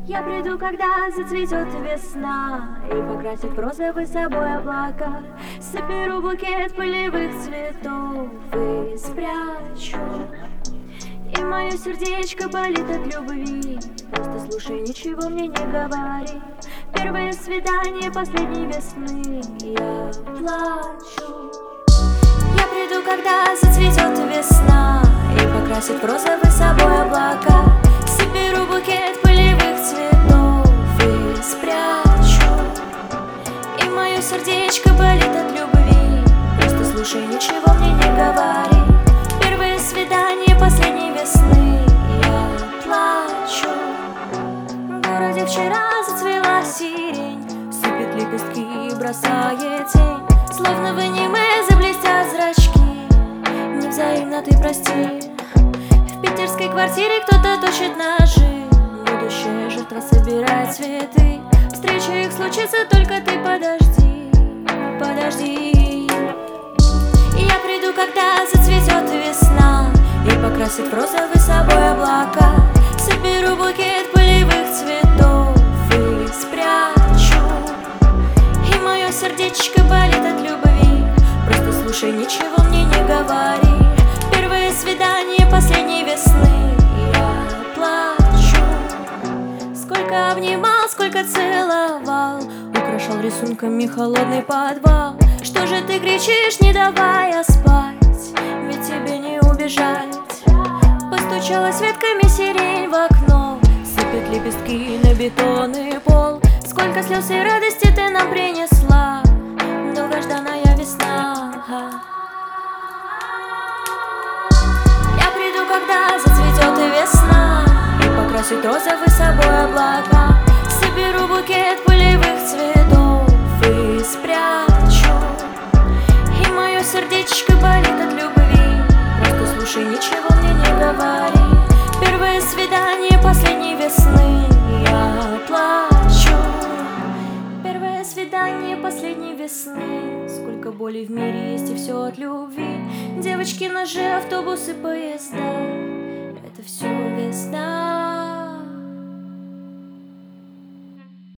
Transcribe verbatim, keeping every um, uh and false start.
Я приду, когда зацветет весна и покрасит в розовый собой облака. Соберу букет полевых цветов и спрячу. И мое сердечко болит от любви. Просто слушай, ничего мне не говори. Первое свидание последней весны. Я плачу. Я приду, когда зацветет весна и покрасит в розовый собой облака. Соберу букет полевых цветов и спрячу. И мое сердечко болит от любви. Просто слушай, ничего мне не говори. Первое свидание последней весны. Я плачу. В городе вчера зацвела сирень, сыпет лепестки и бросает тень. Словно в аниме заблестят зрачки. Невзаимно ты прости. В питерской квартире кто-то точит ножи. Будущая жертва собирает цветы. Встреча их случится, только ты подожди. Подожди. Я приду, когда зацветет весна и покрасит в розовый собой облака. Соберу букет полевых цветов и спрячу. И мое сердечко болит от любви. Просто слушай, ничего мне не говори. Первое свидание последней весны. Я плачу. Сколько обнимал, сколько целовал, украшал рисунками холодный подвал. Что же ты кричишь, не давая спать? Ведь тебе не убежать. Постучалась ветками сирень в окно, сыпет лепестки на бетонный пол. Сколько слез и радости ты нам принесла, долгожданная весна. Я приду, когда зацветет весна и покрасит розовый собой облака. Соберу букет полевых цветов и спрячу. И мое сердечко болит от любви. Просто слушай, ничего мне не говори. Первое свидание последней весны. Я плачу. Первое свидание последней весны. Сколько боли в мире есть, и все от любви. Девочки, ножи, автобусы, поезда. Это все весна.